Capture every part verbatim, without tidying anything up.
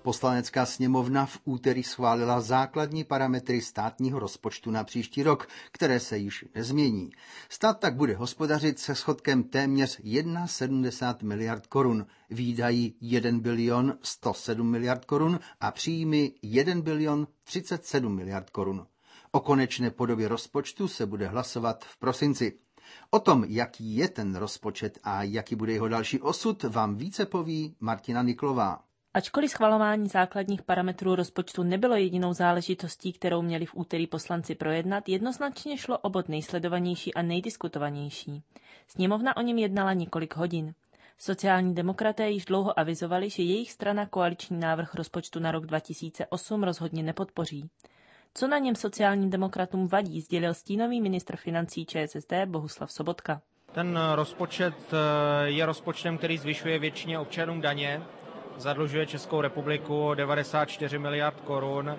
Poslanecká sněmovna v úterý schválila základní parametry státního rozpočtu na příští rok, které se již nezmění. Stát tak bude hospodařit se schodkem téměř sedmdesát jedna miliard korun, výdají jeden bilion sto sedm miliard korun a příjmy jeden bilion třicet sedm miliard korun. O konečné podobě rozpočtu se bude hlasovat v prosinci. O tom, jaký je ten rozpočet a jaký bude jeho další osud, vám více poví Martina Niklová. Ačkoliv schvalování základních parametrů rozpočtu nebylo jedinou záležitostí, kterou měli v úterý poslanci projednat, jednoznačně šlo o bod nejsledovanější a nejdiskutovanější. Sněmovna o něm jednala několik hodin. Sociální demokraté již dlouho avizovali, že jejich strana koaliční návrh rozpočtu na rok dva tisíce osm rozhodně nepodpoří. Co na něm sociálním demokratům vadí, sdělil stínový ministr financí ČSSD Bohuslav Sobotka. Ten rozpočet je rozpočtem, který zvyšuje většině občanům daně, zadlužuje Českou republiku o devadesát čtyři miliard korun,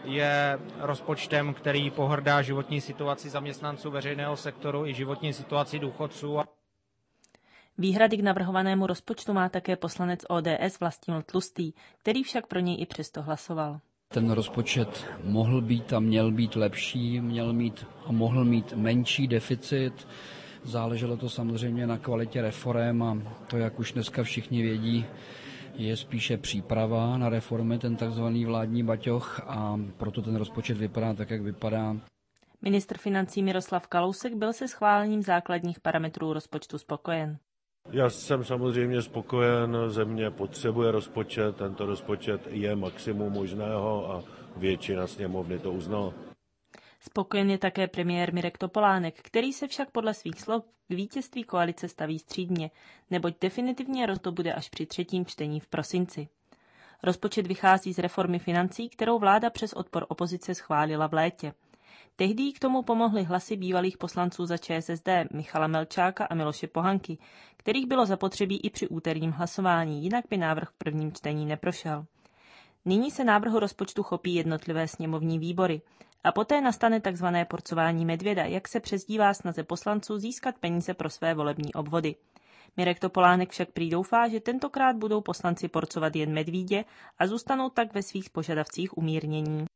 je rozpočtem, který pohrdá životní situaci zaměstnanců veřejného sektoru i životní situaci důchodců. Výhrady k navrhovanému rozpočtu má také poslanec O D S Vlastimil Tlustý, který však pro něj i přesto hlasoval. Ten rozpočet mohl být a měl být lepší, měl mít a mohl mít menší deficit. Záleželo to samozřejmě na kvalitě reforem a to, jak už dneska všichni vědí, je spíše příprava na reformy, ten takzvaný vládní baťoch, a proto ten rozpočet vypadá tak, jak vypadá. Ministr financí Miroslav Kalousek byl se schválením základních parametrů rozpočtu spokojen. Já jsem samozřejmě spokojen, země potřebuje rozpočet, tento rozpočet je maximum možného a většina sněmovny to uznala. Spokojen je také premiér Mirek Topolánek, který se však podle svých slov k vítězství koalice staví střídmě, neboť definitivně to bude až při třetím čtení v prosinci. Rozpočet vychází z reformy financí, kterou vláda přes odpor opozice schválila v létě. Tehdy k tomu pomohly hlasy bývalých poslanců za ČSSD Michala Melčáka a Miloše Pohanky, kterých bylo zapotřebí i při úterním hlasování, jinak by návrh v prvním čtení neprošel. Nyní se návrhu rozpočtu chopí jednotlivé sněmovní výbory a poté nastane tzv. Porcování medvěda, jak se přezdívá snaze poslanců získat peníze pro své volební obvody. Mirek Topolánek však prý doufá, že tentokrát budou poslanci porcovat jen medvídě a zůstanou tak ve svých požadavcích umírnění.